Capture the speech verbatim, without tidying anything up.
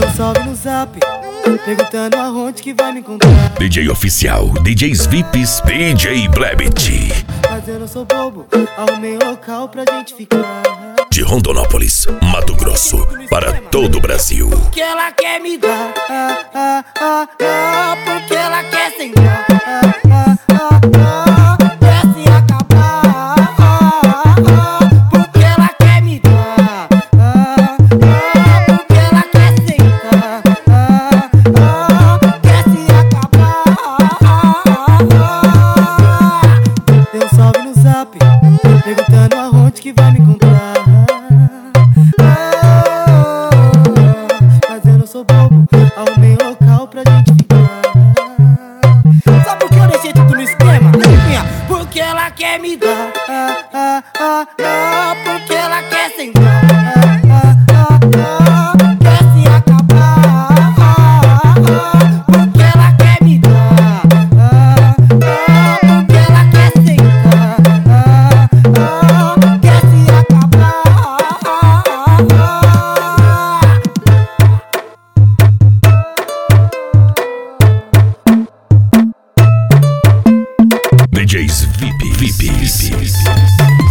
Deu um salve no zap, perguntando aonde que vai me encontrar. D J oficial, D Js V I Ps, D J Blebit. Mas eu não sou bobo, arrumei um local pra gente ficar. De Rondonópolis, Mato Grosso, para todo o Brasil. Porque ela quer me dar, ah, ah, ah, ah, porque ela quer sentar, ah, ah, ah, ah, quer se acabar, ah, ah, porque ela quer me dar, ah, ah, porque ela quer sentar, ah, ah, quer se acabar, ah, ah. Deu um salve no zap, perguntando aonde que vai me encontrar. Arrumei um local pra gente ficar. Sabe por que eu deixei tudo no esquema? Adivinha? Porque ela quer me dar, ah, ah, ah, ah, porque ela quer sentar, ah, ah, ah, ah, quer se acabar, ah, ah, porque ela quer me dar, ah, ah, porque ela quer sentar, ah, ah, quer se acabar, ah, ah, ah. D Js V I P, V I Ps.